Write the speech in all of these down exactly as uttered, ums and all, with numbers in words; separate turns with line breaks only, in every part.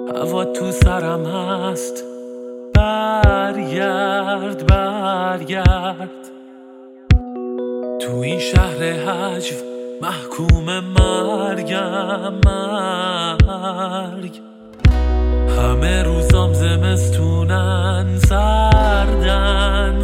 هوا تو سرم هست، برگرد برگرد. تو این شهر هجو محکوم مرگم مرگ. همه روزام زمستونن، سردن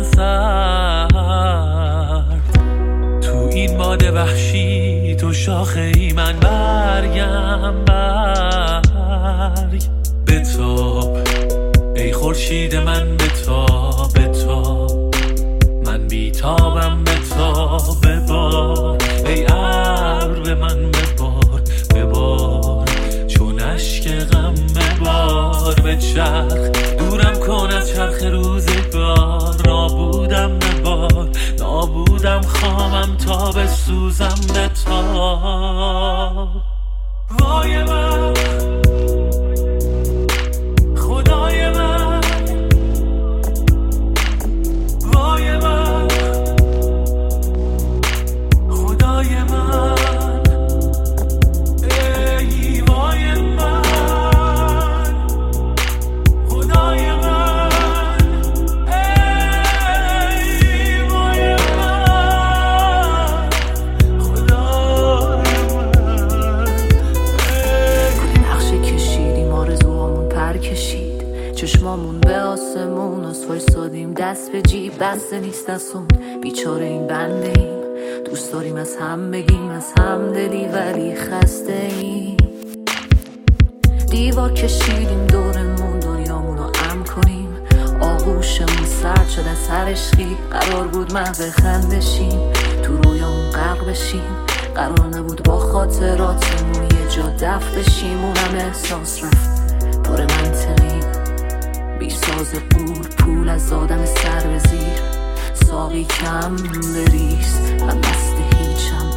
سرد. تو این باد وحشی تو شاخه ای من برگم برگ. بتاب ای خورشید من، بتاب بتاب. من بیتابم، بتاب ببار. ای ابر به من ببار ببار، چون اشک غم ببار. به چرخ دورم کن از چرخ روزگار. نابودم ببار نابودم، خامم تا بسوزم. بتاب وای من، خدای من، وای من، خدای من. ای وای من، خدای من. ای وای من، خدای من.
کلی نقشه کشیدیم، آرزوهامون پر کشید، چشمامون به آسمون. از وایسادیم دست به جیب، بسته نیست دستمون. بیچاره این بنده ایم، دوست داریم از هم بگیم، از هم دلی ولی خسته ایم. دیوار کشیدیم دورمون، دنیامون رو امن کنیم. آغوشمون سرد شد از هر عشقی، قرار بود محو خندشیم. تو رویامون غرق بشیم، قرار نبود با خاطراتمون یه جا دفن بشیم. اونم احساس رفت پر منطقیم، بی ساز قول پول از آدم سر به زیر. ساقی کم بریز، من مست هیچم،